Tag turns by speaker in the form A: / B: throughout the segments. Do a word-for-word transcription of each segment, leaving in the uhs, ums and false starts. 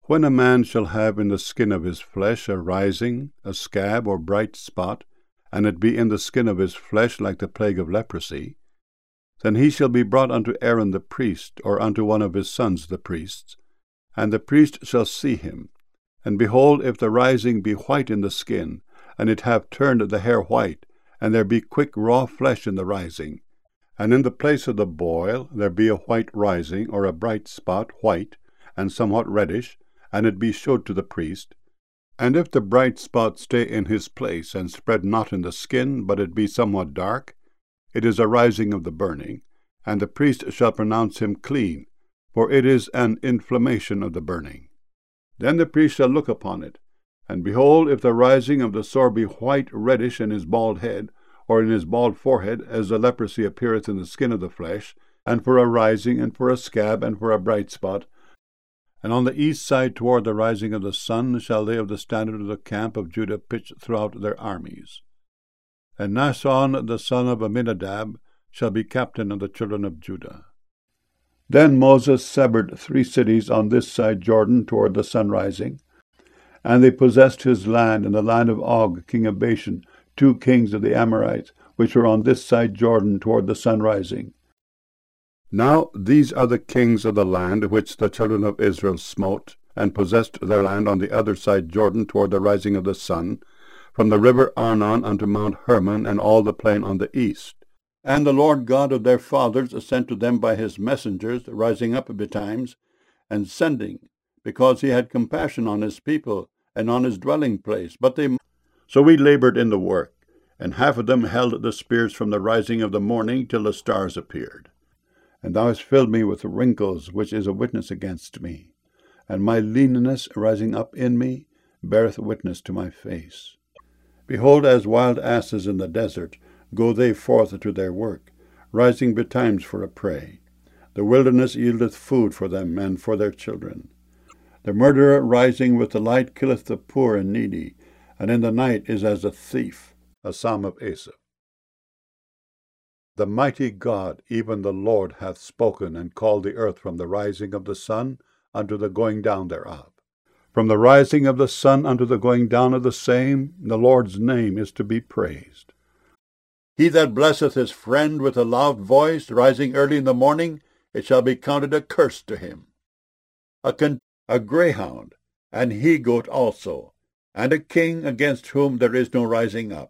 A: When a man shall have in the skin of his flesh a rising, a scab, or bright spot, and it be in the skin of his flesh like the plague of leprosy, then he shall be brought unto Aaron the priest, or unto one of his sons the priests, and the priest shall see him. And behold, if the rising be white in the skin, and it have turned the hair white, and there be quick raw flesh in the rising, and in the place of the boil there be a white rising, or a bright spot, white, and somewhat reddish, and it be shewed to the priest, and if the bright spot stay in his place, and spread not in the skin, but it be somewhat dark, it is a rising of the burning, and the priest shall pronounce him clean, for it is an inflammation of the burning. Then the priest shall look upon it, and behold, if the rising of the sore be white reddish in his bald head, or in his bald forehead, as the leprosy appeareth in the skin of the flesh, and for a rising, and for a scab, and for a bright spot, and on the east side toward the rising of the sun shall they of the standard of the camp of Judah pitch throughout their armies. And Naasson the son of Amminadab shall be captain of the children of Judah. Then Moses severed three cities on this side Jordan toward the sun rising, and they possessed his land and the land of Og king of Bashan, two kings of the Amorites, which were on this side Jordan toward the sun rising. Now these are the kings of the land which the children of Israel smote, and possessed their land on the other side Jordan toward the rising of the sun, from the river Arnon unto Mount Hermon, and all the plain on the east. And the Lord God of their fathers sent to them by his messengers, rising up betimes, and sending, because he had compassion on his people, and on his dwelling place. But they So we labored in the work, and half of them held the spears from the rising of the morning till the stars appeared. And thou hast filled me with wrinkles, which is a witness against me, and my leanness rising up in me beareth witness to my face. Behold, as wild asses in the desert go they forth to their work, rising betimes for a prey. The wilderness yieldeth food for them and for their children. The murderer rising with the light killeth the poor and needy, and in the night is as a thief. A psalm of Asaph. The mighty God, even the Lord, hath spoken, and called the earth from the rising of the sun unto the going down thereof. From the rising of the sun unto the going down of the same, the Lord's name is to be praised. He that blesseth his friend with a loud voice, rising early in the morning, it shall be counted a curse to him. A, con- a greyhound, and he-goat also, and a king against whom there is no rising up.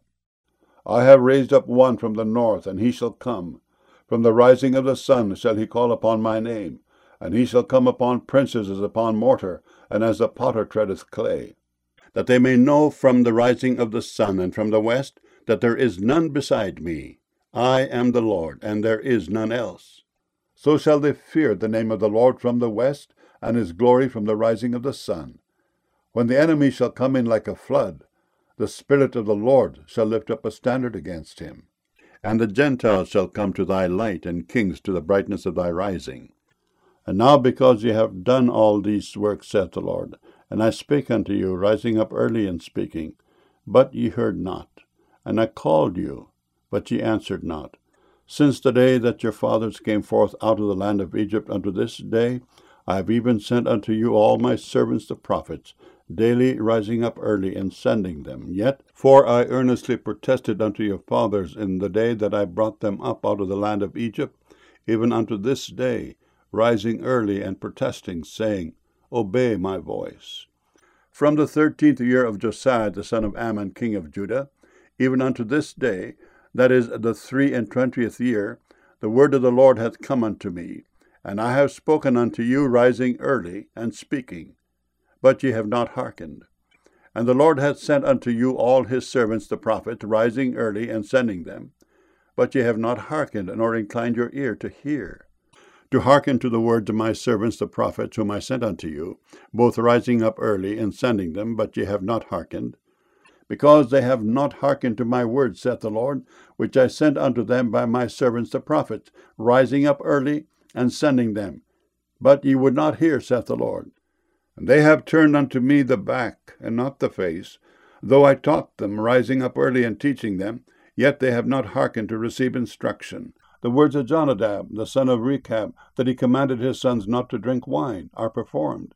A: I have raised up one from the north, and he shall come. From the rising of the sun shall he call upon my name, and he shall come upon princes as upon mortar, and as the potter treadeth clay. That they may know from the rising of the sun and from the west, that there is none beside me. I am the Lord, and there is none else. So shall they fear the name of the Lord from the west, and his glory from the rising of the sun. When the enemy shall come in like a flood, the Spirit of the Lord shall lift up a standard against him. And the Gentiles shall come to thy light, and kings to the brightness of thy rising. And now because ye have done all these works, saith the Lord, and I spake unto you, rising up early and speaking, but ye heard not. And I called you, but ye answered not. Since the day that your fathers came forth out of the land of Egypt unto this day, I have even sent unto you all my servants the prophets, daily rising up early and sending them. Yet, for I earnestly protested unto your fathers in the day that I brought them up out of the land of Egypt, even unto this day, rising early and protesting, saying, Obey my voice. From the thirteenth year of Josiah the son of Ammon king of Judah, even unto this day, that is the three and twentieth year, the word of the Lord hath come unto me, and I have spoken unto you, rising early and speaking. But ye have not hearkened. And the Lord hath sent unto you all his servants the prophets, rising early and sending them. But ye have not hearkened, nor inclined your ear to hear. To hearken to the words of my servants the prophets, whom I sent unto you, both rising up early and sending them, but ye have not hearkened. Because they have not hearkened to my words, saith the Lord, which I sent unto them by my servants the prophets, rising up early and sending them. But ye would not hear, saith the Lord. And they have turned unto me the back, and not the face. Though I taught them, rising up early and teaching them, yet they have not hearkened to receive instruction. The words of Jonadab, the son of Rechab, that he commanded his sons not to drink wine, are performed.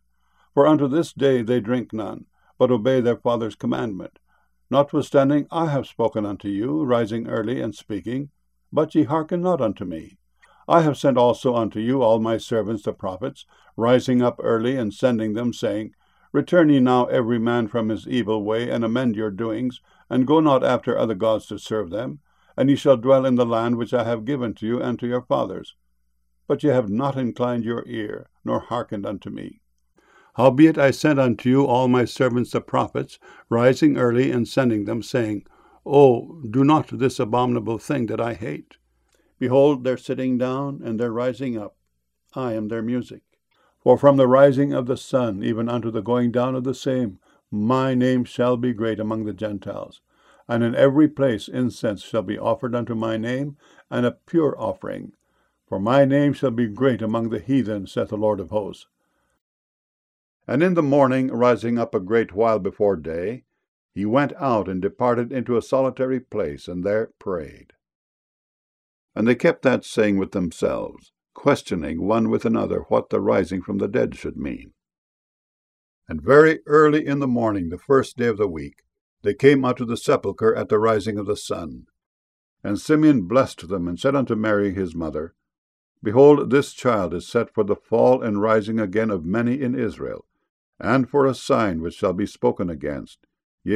A: For unto this day they drink none, but obey their father's commandment. Notwithstanding I have spoken unto you, rising early and speaking, but ye hearken not unto me. I have sent also unto you all my servants the prophets, rising up early and sending them, saying, Return ye now every man from his evil way, and amend your doings, and go not after other gods to serve them, and ye shall dwell in the land which I have given to you and to your fathers. But ye have not inclined your ear, nor hearkened unto me. Howbeit I sent unto you all my servants the prophets, rising early and sending them, saying, Oh, do not this abominable thing that I hate. Behold, their sitting down and their rising up, I am their music. For from the rising of the sun even unto the going down of the same, my name shall be great among the Gentiles. And in every place incense shall be offered unto my name, and a pure offering. For my name shall be great among the heathen, saith the Lord of hosts. And in the morning, rising up a great while before day, he went out and departed into a solitary place, and there prayed. And they kept that saying with themselves, questioning one with another what the rising from the dead should mean. And very early in the morning, the first day of the week, they came unto the sepulchre at the rising of the sun. And Simeon blessed them, and said unto Mary his mother, Behold, this child is set for the fall and rising again of many in Israel, and for a sign which shall be spoken against.